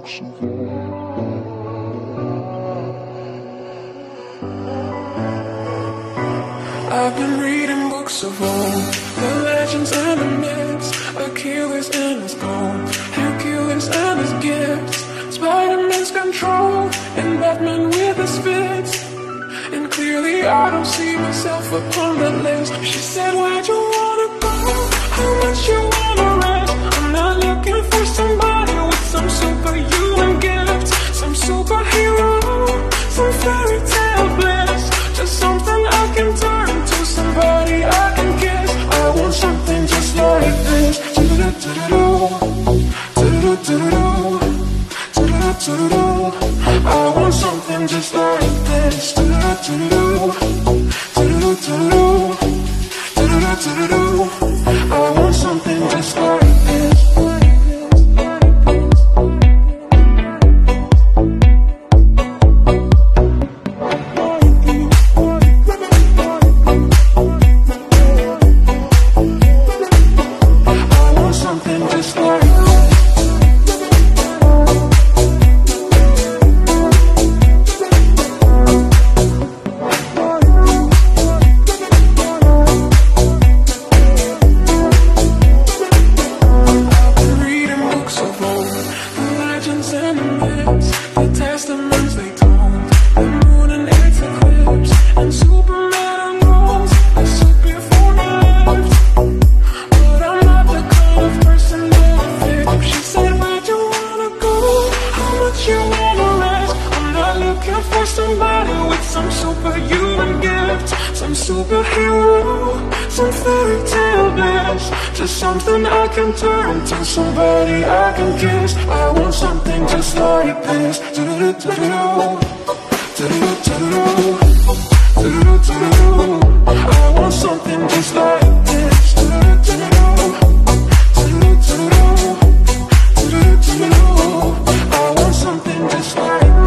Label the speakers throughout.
Speaker 1: I've been reading books of old, the legends and the myths, Achilles and his gold, Hercules and his gifts, Spider-Man's control, and Batman with his fits. And clearly I don't see myself upon that list. She said, where'd you wanna go? How much you wanna rest? I'm not looking for somebody with some superhuman gifts, some superhero, some fairy tale bliss, just something I can turn to, somebody I can kiss. I want something just like this. I want something just like this. I want something just like this. Somebody I can kiss. I want something just like this. I want something just like this. I want something just like this.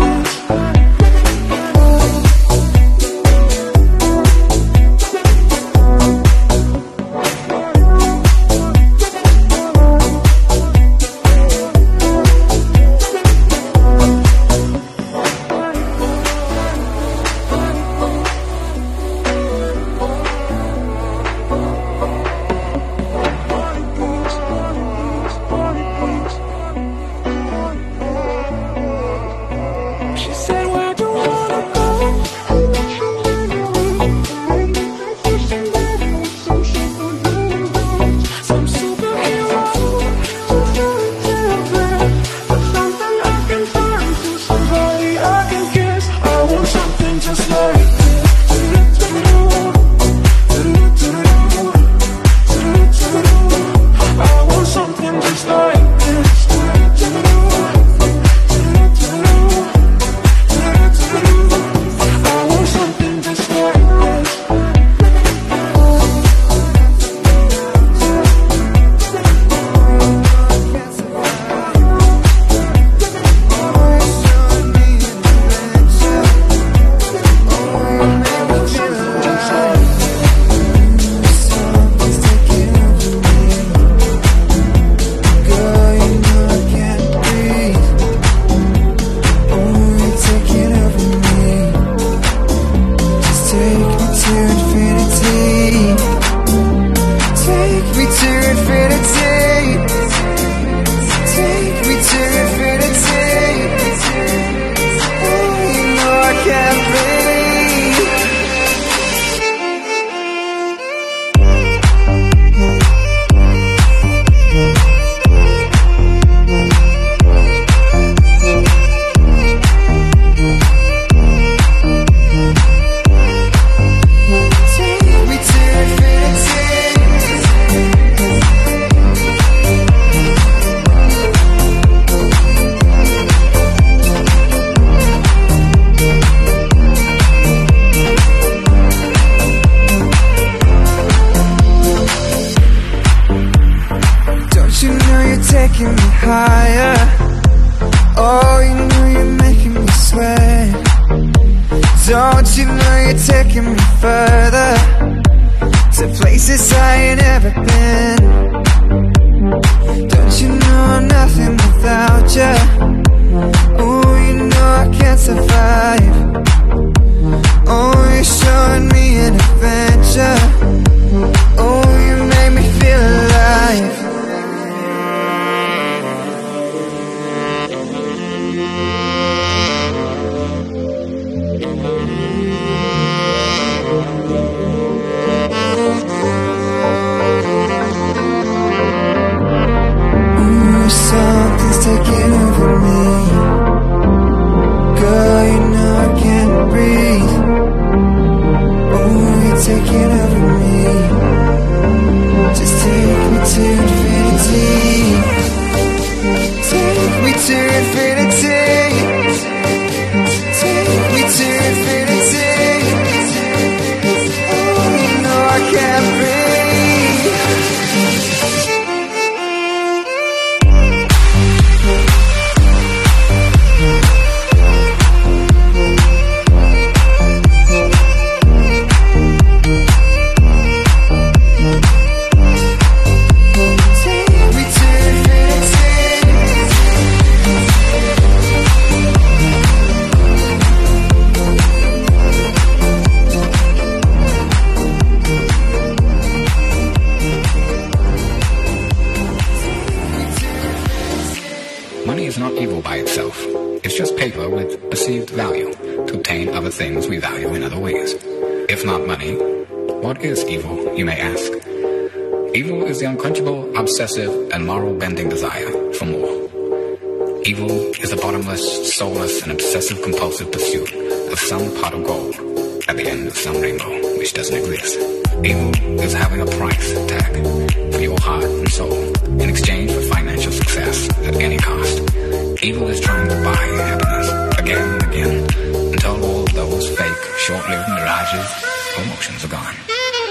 Speaker 2: Money is not evil by itself. It's just paper with perceived value to obtain other things we value in other ways. If not money, what is evil, you may ask? Evil is the unquenchable, obsessive, and moral-bending desire for more. Evil is the bottomless, soulless, and obsessive-compulsive pursuit of some pot of gold at the end of some rainbow which doesn't exist. Evil is having a price tag for your heart and soul in exchange for financial success at any cost. Evil is trying to buy happiness again and again until all those fake, short-lived mirages or emotions are gone.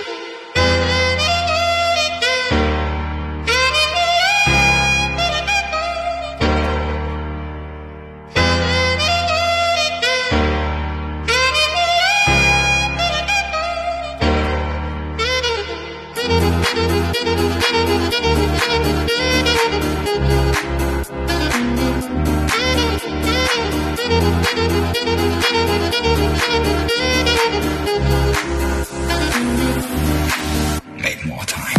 Speaker 2: Make more time.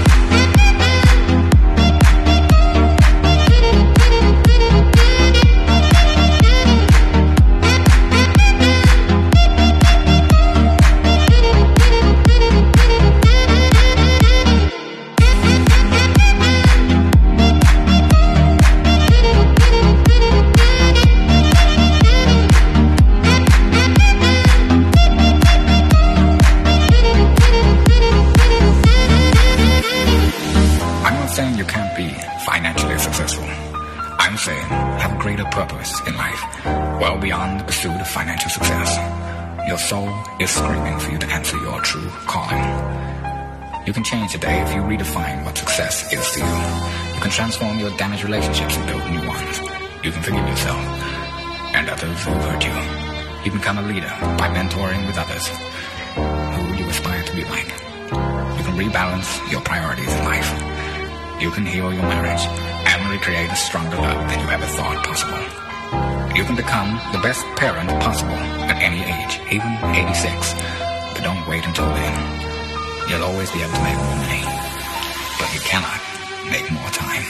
Speaker 2: You can't be financially successful. I'm saying have a greater purpose in life, well beyond the pursuit of financial success. Your soul is screaming for you to answer your true calling. You can change today if you redefine what success is to you. You can transform your damaged relationships and build new ones. You can forgive yourself and others who hurt you. You can become a leader by mentoring with others who you aspire to be like. You can rebalance your priorities in life. You can heal your marriage and recreate a stronger love than you ever thought possible. You can become the best parent possible at any age, even 86. But don't wait until then. You'll always be able to make more money, but you cannot make more time.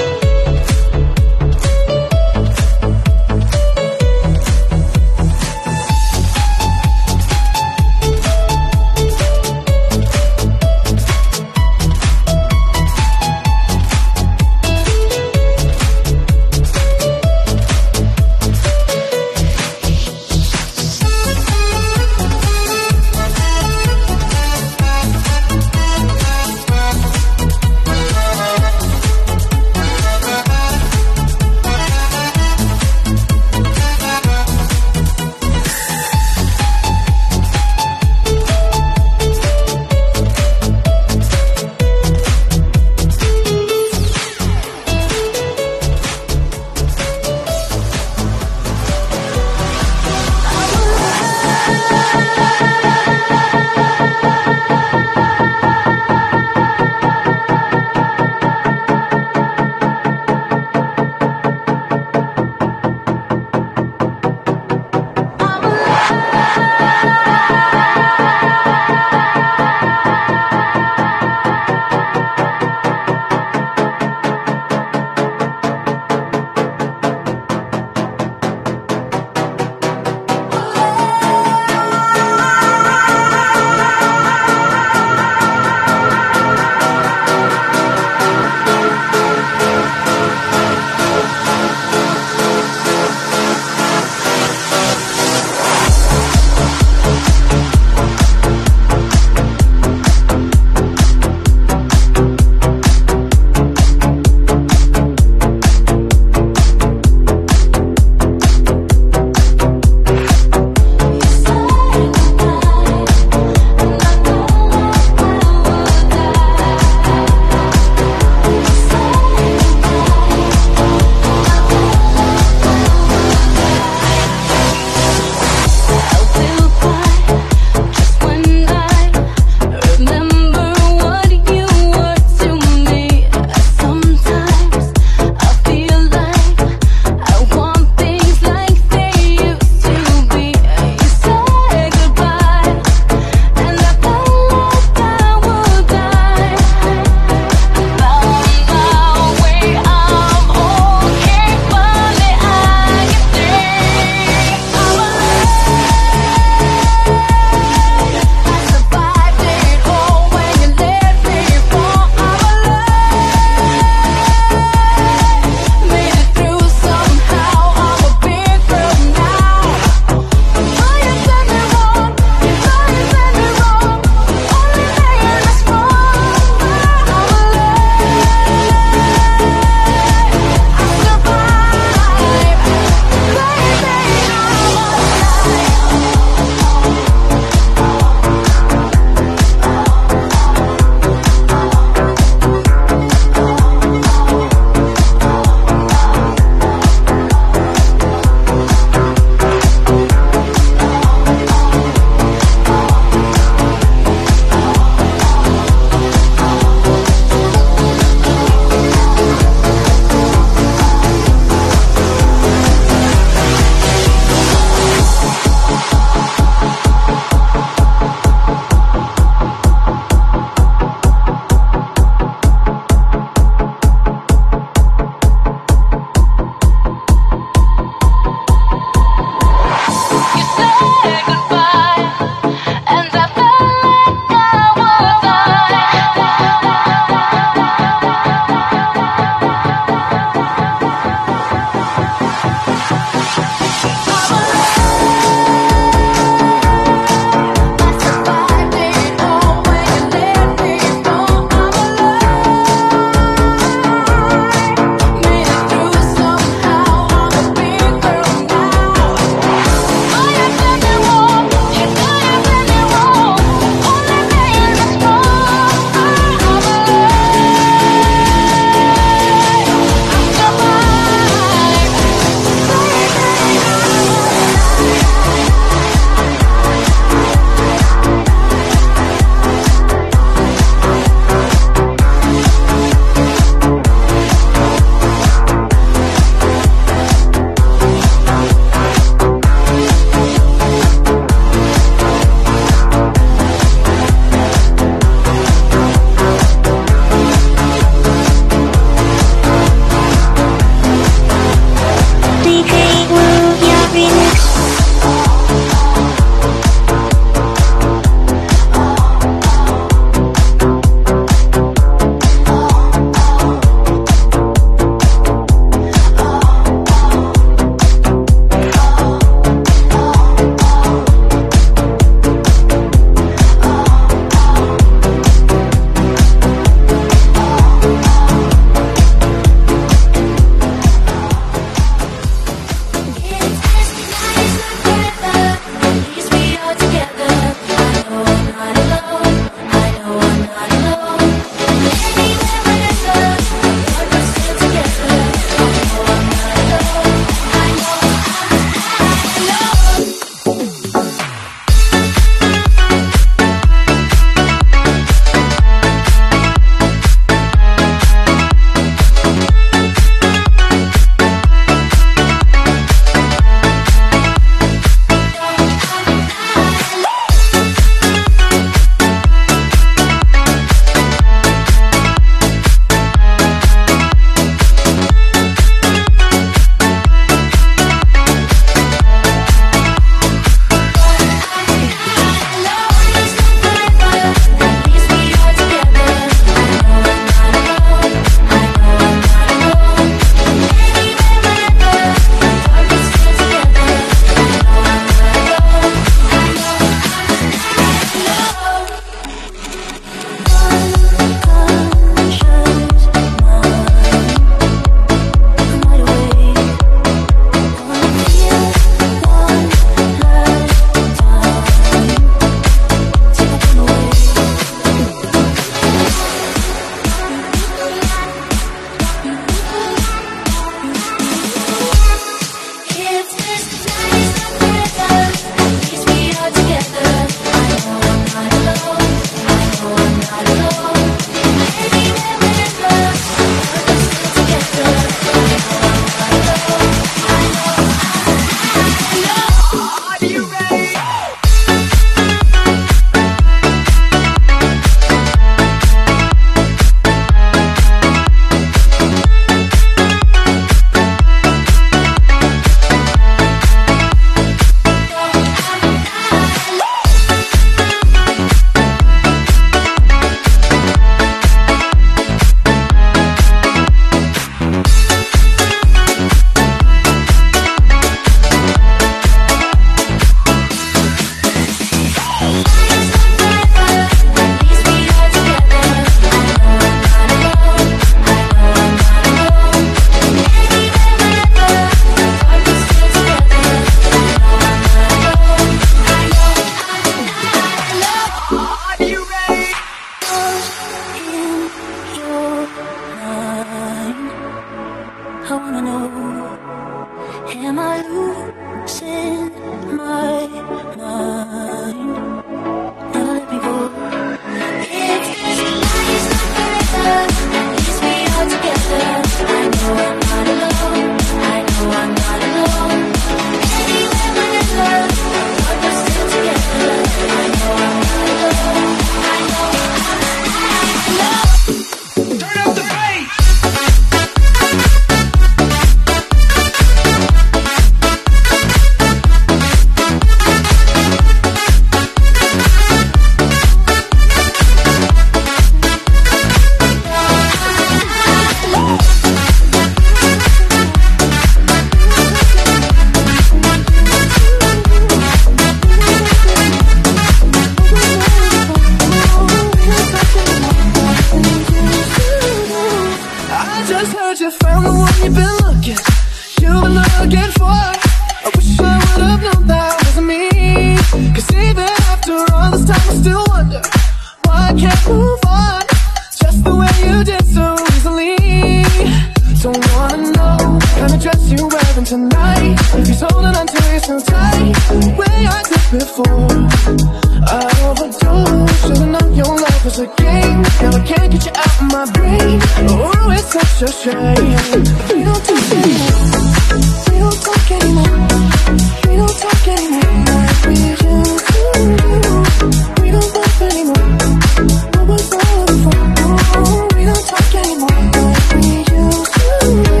Speaker 1: I still wonder why I can't move on, just the way you did so easily. Don't wanna know what kind of dress you're wearing tonight, if he's holding on to you so tight, the way I did before. I overdosed, should've known your love was a game. Now I can't get you out of my brain. Oh, it's such a shame. We don't talk anymore. We don't talk anymore. We don't talk anymore like we used to do. We don't laugh anymore. What was all of it for? Oh, we don't talk anymore like we used to do.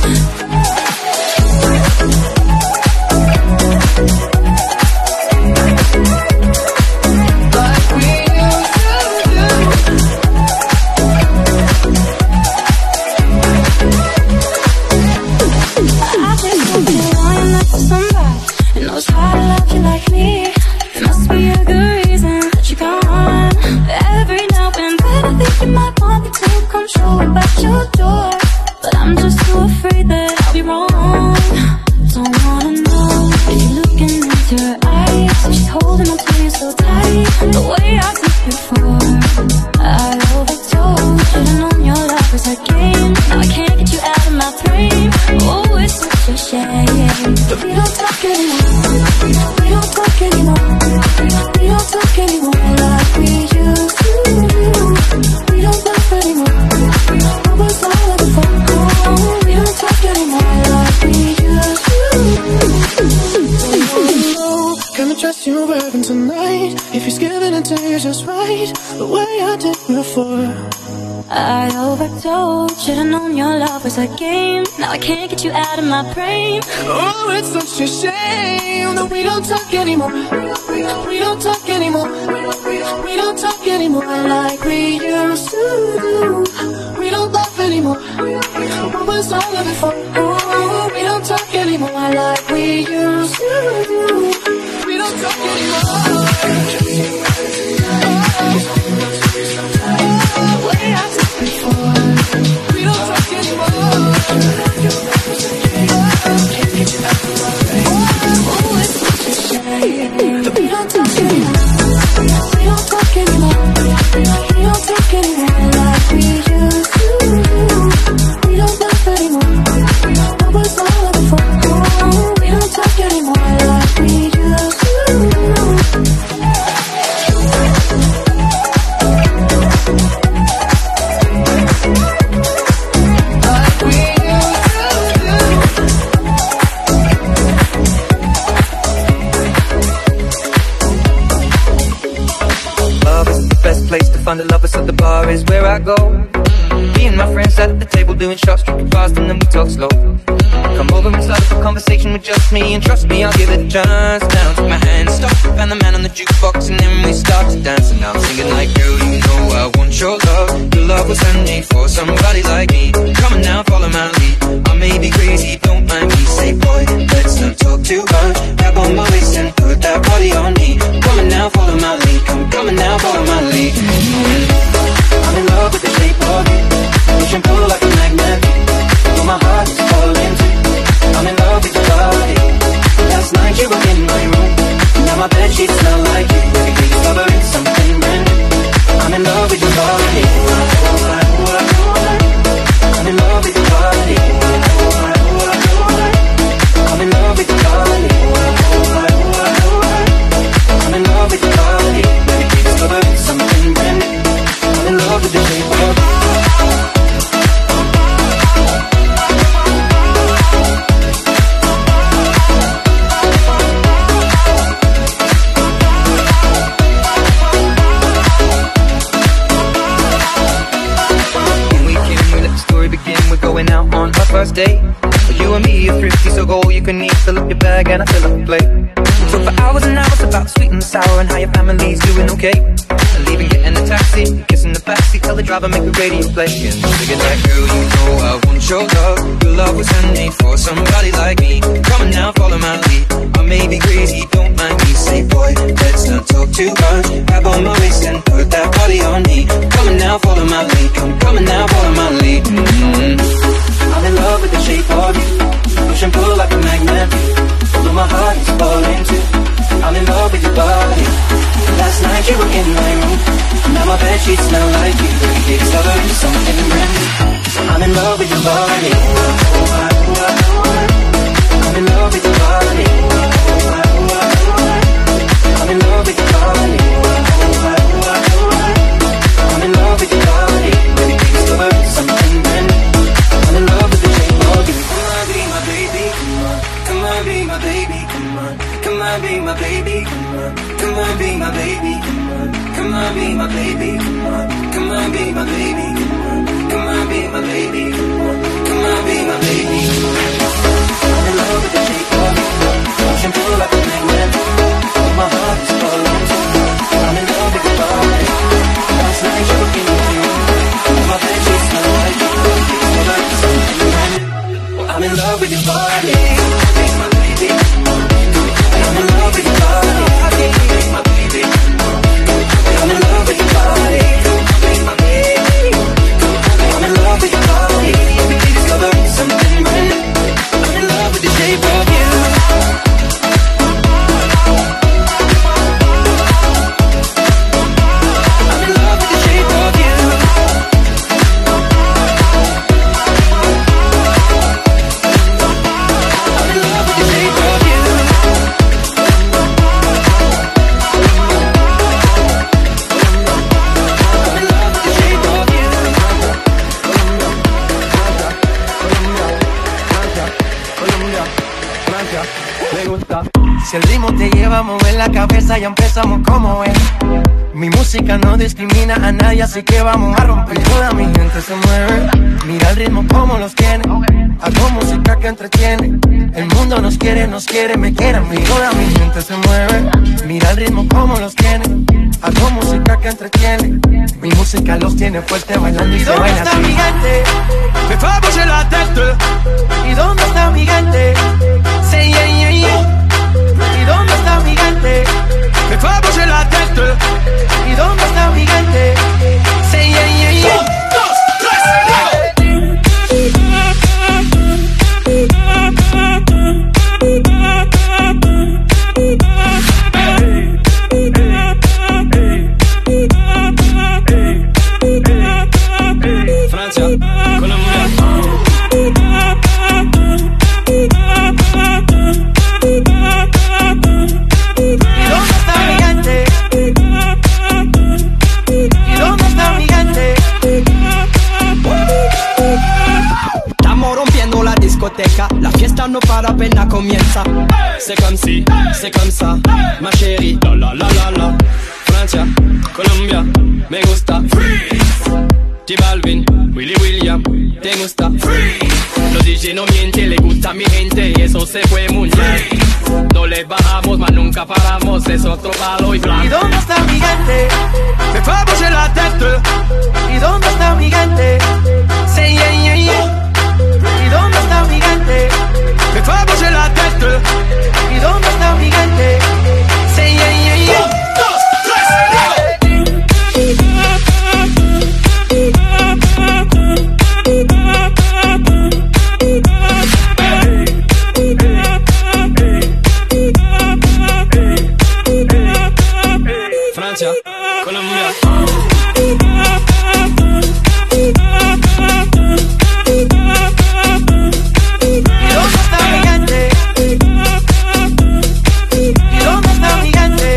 Speaker 3: I overdosed, should've known your love was a game. Now I can't get you out of my brain.
Speaker 1: Oh, it's such a shame that we don't talk anymore. We don't talk anymore. We don't talk anymore like we used to do. We don't laugh anymore. What was all of it for? Oh, we don't talk anymore like we used to do. We don't talk anymore.
Speaker 4: Find the lovers at the bar is where I go. Me and my friends sat at the table doing shots, drinking fast and then we talk slow. Come over and start up a conversation with just me, and trust me, I'll give it a chance. Down, took my hand, stopped, found the man on the jukebox, and then we start to dance. And I'm singing like, girl, you know I want your love. Your love was handmade for somebody like me. Come on now, follow my lead. I may be crazy, don't mind me. Say, boy, let's not talk too much. Grab on my waist and put that body on me. Come on now, follow my lead. Come on now, follow my lead. I'm in love with the shape of you. Push and pull like a magnet. But my heart is falling too. I'm in love with your body. Last night you were in my room. Now my bedsheets smell like you. Every day discovering something brand new. I'm in love with your body. I'm in love with your body. I'm in love with your body. I'm in love with your body. Every day discovering something brand new. I'm in love with the shape of you. Going out on our first date. You and me are thrifty, so go all you can eat. Fill up your bag and I fill up the plate. Talk for hours and hours about sweet and sour and how your family's doing okay. And leaving, getting a taxi, kissing the backseat, tell the driver make the radio play. And singing like, girl, you know I want your love. Your love was handmade for somebody like me. Come on now, follow my lead. I may be crazy, don't mind me. Say, boy, let's not talk too much. Grab on my waist and put that body on me. Come on now, follow my lead. Come on now, follow my lead. I'm in love with the shape of you. Push and pull like a magnet. Although my heart is falling too. I'm in love with your body.
Speaker 5: Last night you were in my room, now my bed sheets smell like you. Discovered something brand new, so I'm in love with your body. I'm in love with your body. I'm in love with your body. I'm in love with your body. Baby, discovered something brand new. I'm in love with the shape of you. Come on, be my baby, come on. Come on, be my baby, come on. Come on, be my baby, come on. Come on, be my baby, come on. Come on, be my baby, come on. Come on, be my baby, come on. Come on, be my baby, come on. Come on, be my baby, come on. I'm in love with the shape of you. Push and pull like a magnet. My heart is full of you. I'm in love with your body. Last night you were in my room. My bed sheets smell like you. Smell like something brand new. I'm in love with your body. Be my baby. I'm in love with your body. Be my baby. I'm in love with your body. Be my baby. I'm in love with your body. Discovering something brand new. I'm in love with the shape of you. I'm in love with the shape of you. I'm in love with the shape of you. I'm in love with the shape of you.
Speaker 6: Si el ritmo te lleva a mover la cabeza, ya empezamos como es. Mi música no discrimina a nadie, así que vamos a romper. Toda mi gente se mueve, mira el ritmo como los tiene. Hago música que entretiene. El mundo nos quiere, me quiere a mí. Toda mi gente se mueve, mira el ritmo como los tiene. Hago música que entretiene. Mi música los tiene fuerte bailando y se baila así.
Speaker 7: ¿Dónde está mi gente? Me fais bouger la tête.
Speaker 6: ¿Y dónde está mi gente?
Speaker 7: Say yeah, yeah, yeah.
Speaker 6: ¿Y dónde está mi gente?
Speaker 7: Me fais bouger la tête.
Speaker 6: ¿Y dónde está mi gente?
Speaker 7: Say yeah, yeah, yeah. 1, 2, 3. Francia, Colombia.
Speaker 6: ¿Y dónde está mi gente? ¿Y dónde está mi gente?
Speaker 7: Estamos rompiendo la discoteca, la fiesta no para, apenas comienza. C'est comme si, c'est comme ça, ma chérie, la la la la la. Francia, Colombia, me gusta. Freeze. J Balvin, Willy William, te gusta. Freeze. Los DJ no mienten, le gusta a mi gente y eso se fue muy bien. No le bajamos, mas nunca paramos, es otro palo y blanco.
Speaker 6: ¿Y dónde está mi gente?
Speaker 7: Me fais bouger la tête.
Speaker 6: ¿Y dónde está mi gente?
Speaker 7: Say yeah, yeah, yeah.
Speaker 6: ¿Y dónde está mi gente?
Speaker 7: Me fais bouger la tête.
Speaker 6: ¿Y dónde está mi gente?
Speaker 7: Say yeah, yeah, yeah. 1, 2, 3. Francia, Colombia.
Speaker 6: ¿Y dónde está mi gente? ¿Y dónde está mi gente?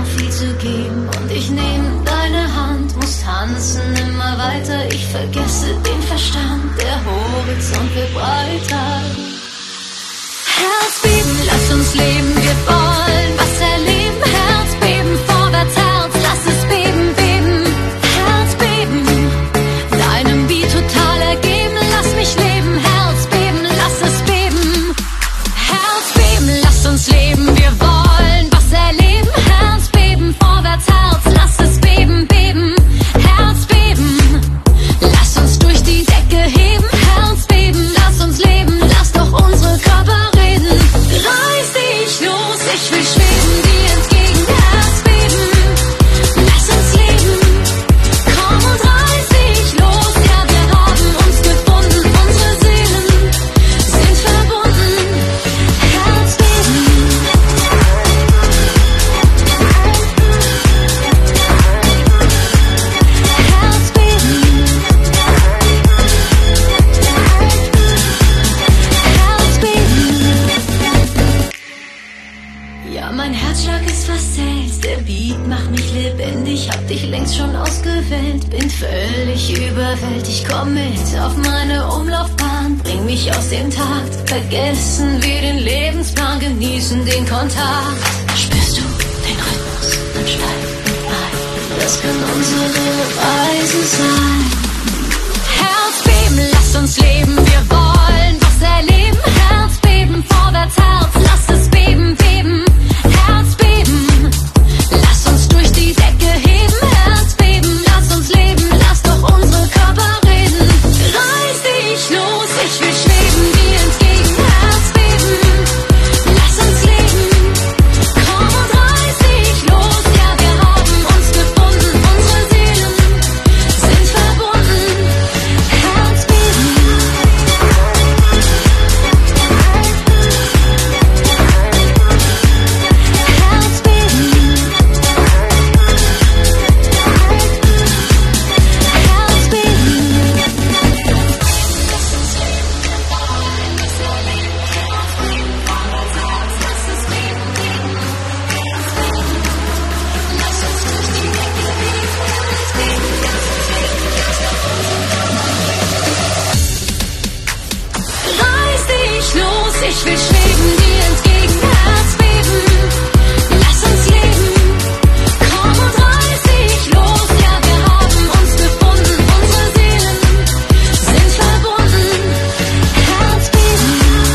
Speaker 3: viel zu geben. Und ich nehme deine Hand, muss tanzen immer weiter. Ich vergesse den Verstand, der Horizont wird breiter. Herzbeben, lass uns leben, wir wollen was erleben. Herzbeben, vorwärts, Herz, lass es beben, beben. Herzbeben, deinem Beat total ergeben, lass mich leben. Herzbeben, lass es beben. Herzbeben, lass uns leben, wir wollen was erleben. Herzbeben, vorwärts, Herz, lass es beben, beben. Herzbeben, lass uns durch die Decke heben. Herzbeben, lass uns leben, lass doch unsere Körper reden. Reiß dich los, ich will schweben dir entgegen. Herzbeben, lass uns leben. Komm und reiß dich los, ja wir haben uns gefunden. Unsere Seelen sind verbunden. Herzbeben. Ja, mein Herzschlag ist fast selbst, der Beat macht mich lebendig, hab dich längst schon ausgewählt, bin völlig überwältigt, komm mit auf meine Umlaufbahn, bring mich aus dem Takt, vergessen wir den Lebensplan, genießen den Kontakt. Spürst du den Rhythmus, dann steig mit ein, das kann unsere Reise sein. Herzbeben, lass uns leben, wir wollen was erleben. Herzbeben, vorwärts, Herz, lass es beben, beben. Herzbeben, lass uns durch die Decke heben. Herzbeben, lass uns leben, lass doch unsere Körper reden. Reiß dich los, ich will schweben dir entgegen. Herzbeben, lass uns leben. Komm und reiß dich los, ja wir haben uns gefunden. Unsere Seelen sind verbunden. Herzbeben. Reiß dich los, ich will schweben dir entgegen. Herzbeben, lass uns leben. Komm und reiß dich los, ja wir haben uns gefunden. Unsere Seelen sind verbunden. Herzbeben.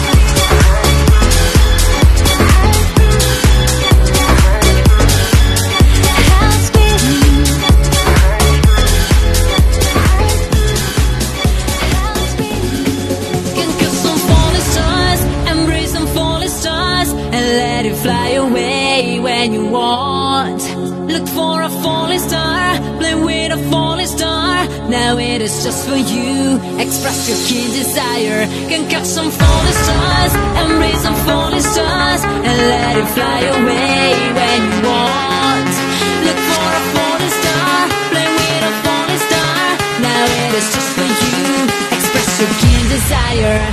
Speaker 3: Can kiss some falling stars, embrace some falling stars, and let it fly away when you want. Look for a falling star, play with a falling star. Now it is just for you. Express your keen desire. Can catch some falling stars, embrace some falling stars, and let it fly away when you want. Look for a falling star, play with a falling star. Now it is just for you. Express your keen desire.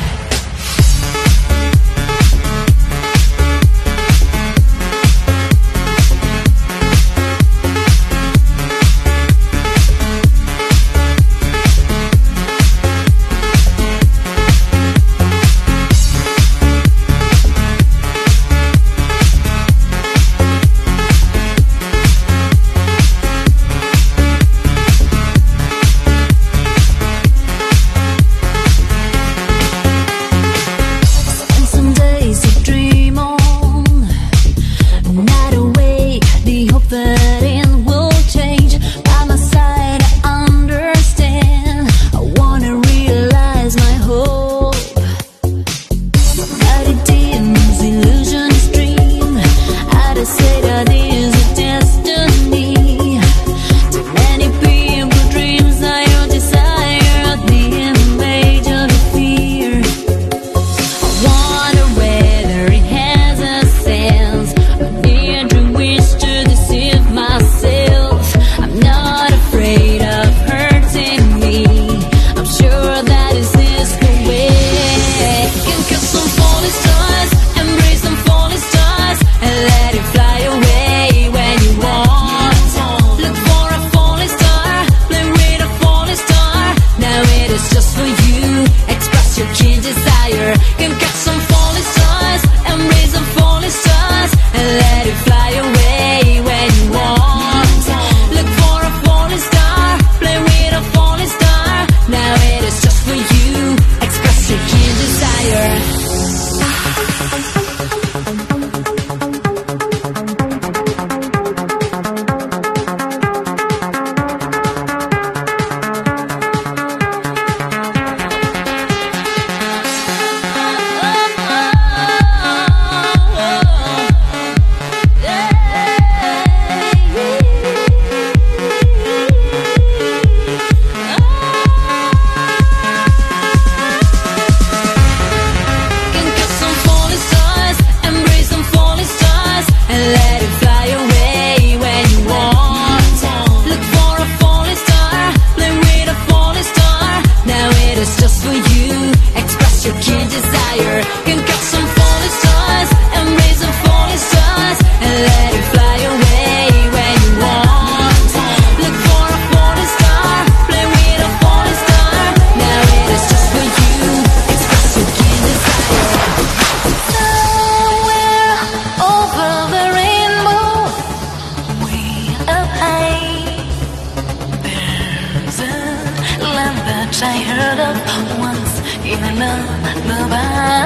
Speaker 3: heard of once in a lullaby.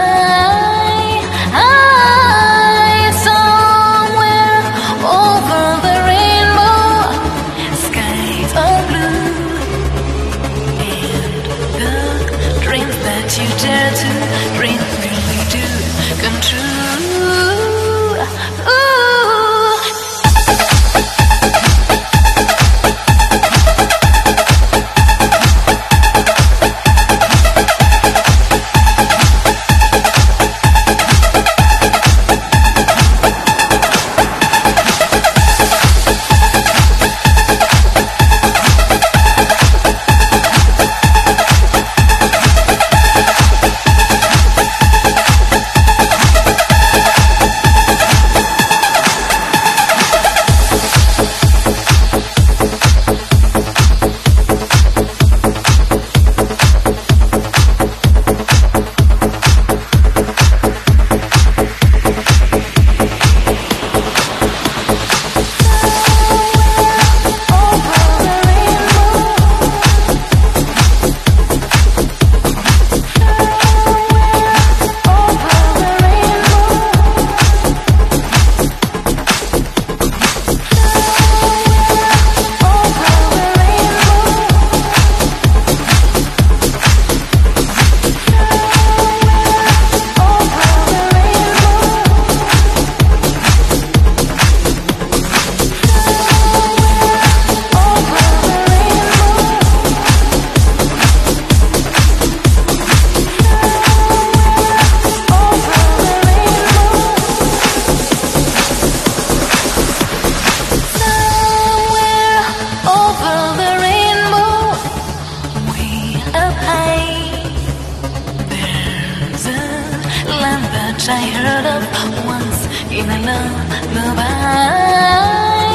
Speaker 3: Somewhere over the rainbow, skies are blue, and the dreams that you dare to dream really do come true. I heard of once in a lullaby.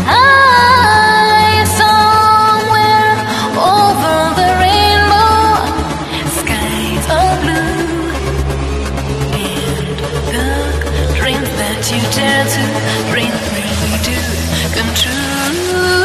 Speaker 3: Somewhere over the rainbow, skies are blue, and the dreams that you dare to dream really do come true.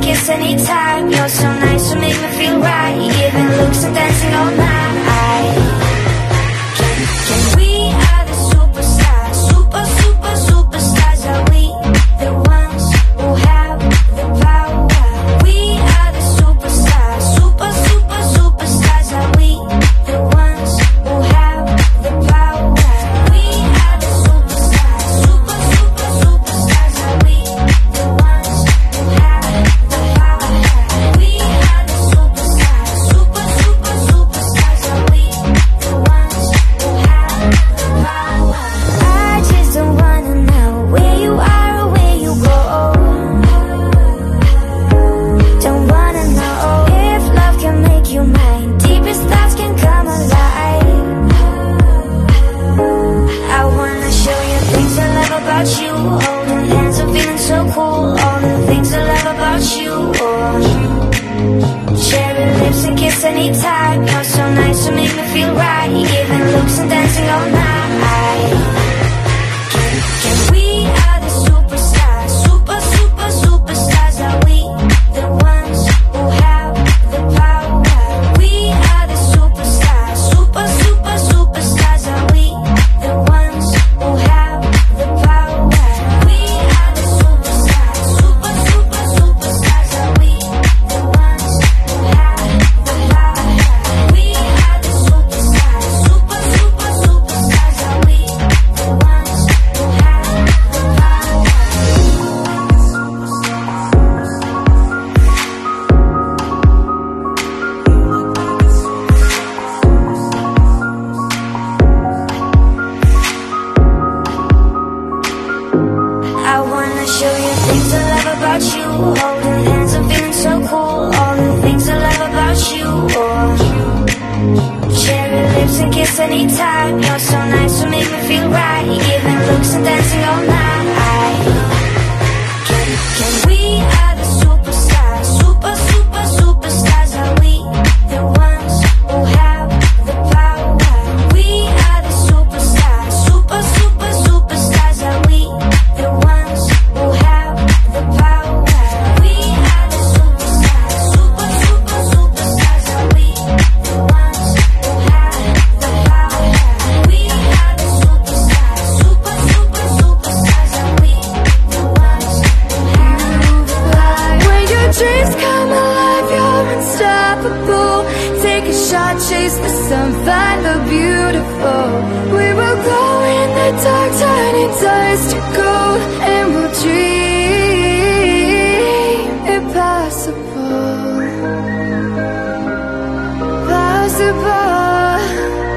Speaker 8: kiss anytime. You're so nice, you make me feel right. Giving looks and dancing all night. Can we are the superstars, superstars? Are we the ones who have the power? We are the superstars, superstars. Are we the ones who have the power? We are the superstars, superstars. Are we the ones who have the power? We are the superstars, superstars. Are we the ones who have the power? I just don't wanna know where you are or where you go. Don't wanna know if love can make you mine. Deepest thoughts can come alive. I wanna show you things I love about you. Holding hands and feeling so cool. All the things I love about you. Cherry lips and kiss anytime. You're so nice, you make me feel right. Giving looks and dancing all night. Can we are the superstars, superstars? Are we the ones who have the power? We are the superstars, superstars. Are we the ones who have the power? We are the superstars, superstars. Are we the ones who have the power? We are the superstars, superstars. Are we the ones who have the power? I wanna show you things I love about you. Holding hands and feeling so cool. All the things I love about you. Cherry lips and kiss anytime. You're so nice, you make me feel right. Giving looks and dancing all night. Can we are the superstars, superstars? Are we the ones who have the power? We are the superstars, superstars. Are we the ones who have the power? We are the superstars, superstars. Are we the ones who have the power? We are the superstars, superstars. Are we the ones who have the power?
Speaker 3: When your dreams come alive, you're unstoppable. Take a shot, chase the sun, find the beautiful. We will glow in the dark, turning dust to gold, and we'll dream impossible. Possible.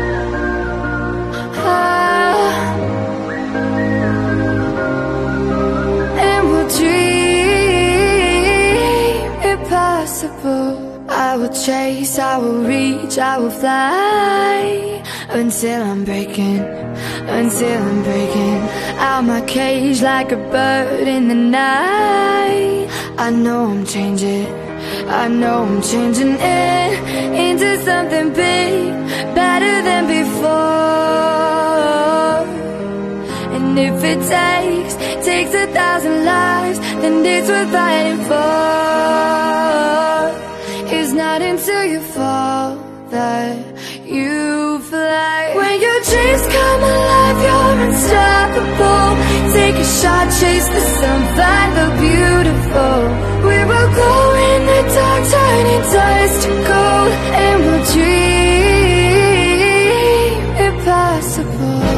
Speaker 3: And we'll dream impossible. I will chase, I will reach, I will fly until I'm breaking out my cage like a bird in the night. I know I'm changing it into something big, better than before. And if it takes 1,000 lives, then it's worth fighting for. It's not until you fall that you fly. When your dreams come alive, you're unstoppable. Take a shot, chase the sun, find the beautiful. We will glow in the dark, turning dust to gold, and we'll dream impossible.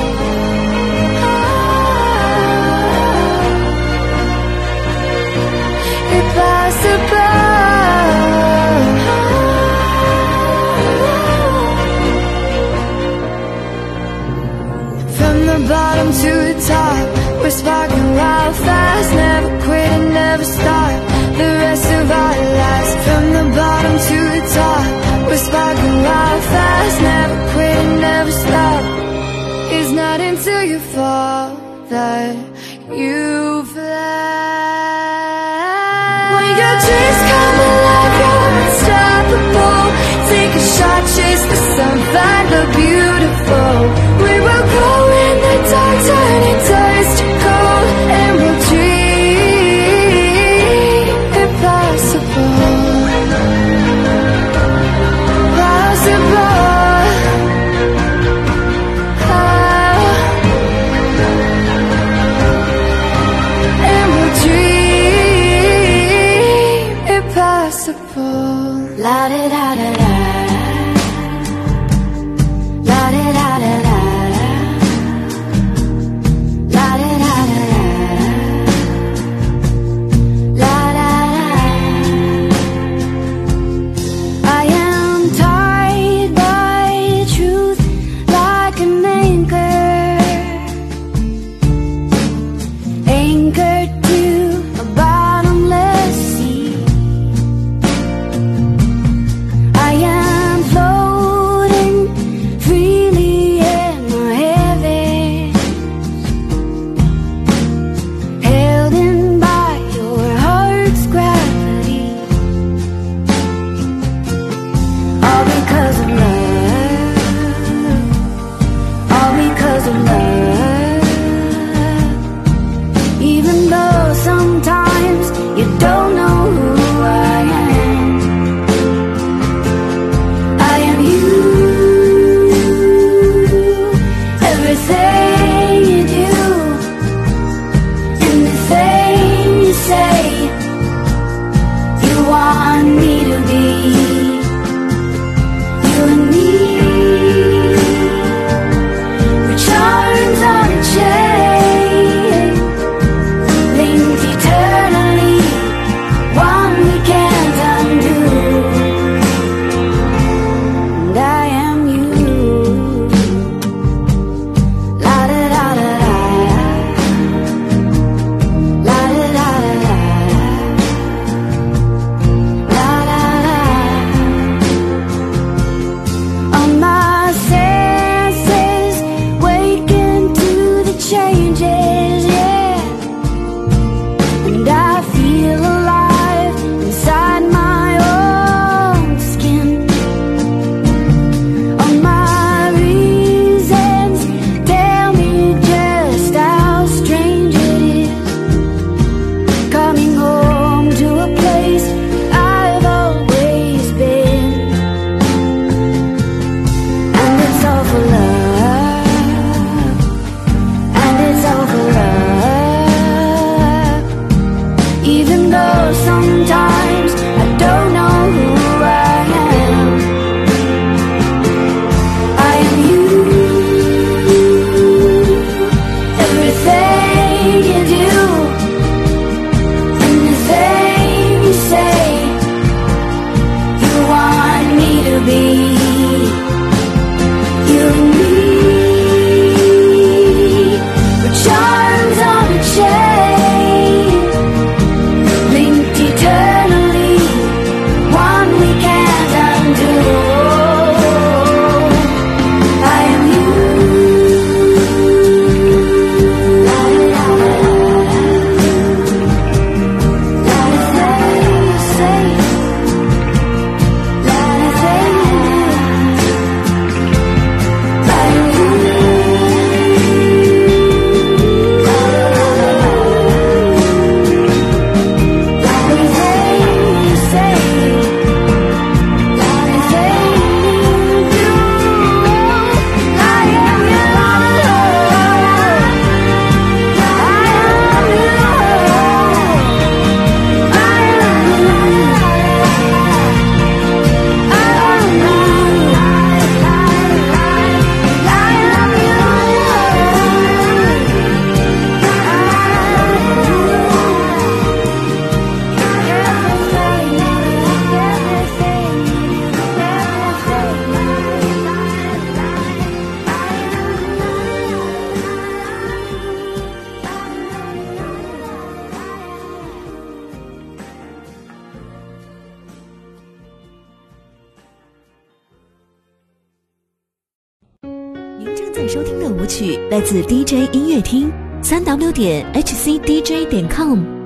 Speaker 3: From the bottom to the top, we're sparking wild fast. Never quit and never stop the rest of our lives. From the bottom to the top, we're sparking wild fast. Never quit and never stop. It's not until you fall that you fly. When your dreams come alive, you're unstoppable. Take a shot, chase the sun, find the beautiful. We will go in the dark, turning dust to gold, and we'll dream impossible. impossible. La da da da da. La da da da da. La da da da da. La da da. I am tied by truth like an anchor, anchored to a bottomless sea. I am floating freely in the heavens, held in by your heart's gravity, all because of love, all because of love. Even though sometimes you don't know who I am, I am you. Everything you do, anything you say, you want me to be. You and me, we're charms on a chain, linked eternally, one we can't undo. And I am you. La da da da da. La da da da da. La da da. All my senses waken to the changes, yeah. And I feel alive inside my own skin. All my reasons tell me just how strange it is, coming home to a place I've always been. And it's all for love, and it's all for love. Even though sometimes I don't know who I am, I am you. Everything you do, anything you say, you want me to be. You and me, we're charms on a chain, linked eternally, one we can't undo. I am you. La la la la. La la you say. La la I am you.
Speaker 9: 正在收听的舞曲来自 DJ 音乐厅，3w.hcdj.com。